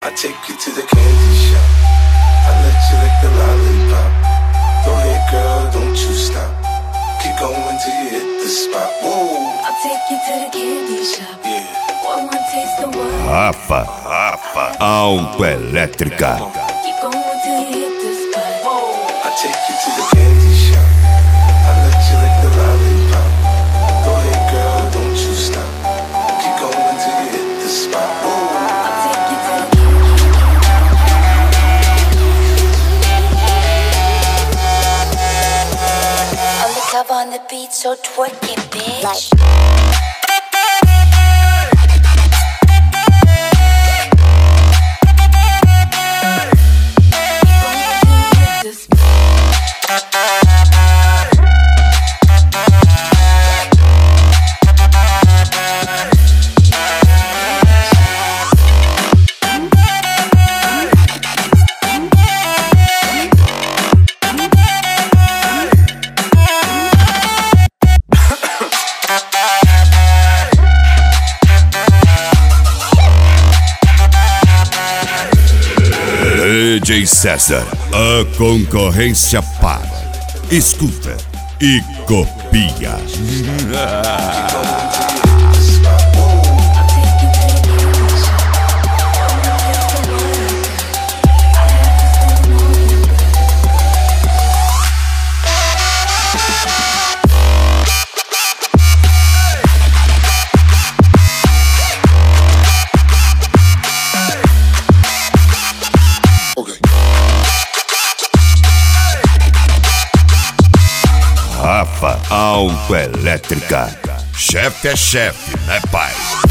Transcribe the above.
I take you to the candy shop. I let you lick the lollipop. Go ahead, girl, don't you stop. Keep going till you hit the spot. Whoa. I'll take you to the candy shop. Yeah. One taste of what? Rafa, Autoelétrica. Keep going till you hit the spot. I take you to the candy shop. I let you lick the lollipop. Go ahead, girl, don't you stop. Keep going till you hit the spot. Whoa. I'll take you to the Undercover on the beat, so twerk it, bitch. DJ César, a concorrência para. Escuta e copia. Rafa, Autoelétrica. Chefe é chefe, né, pai?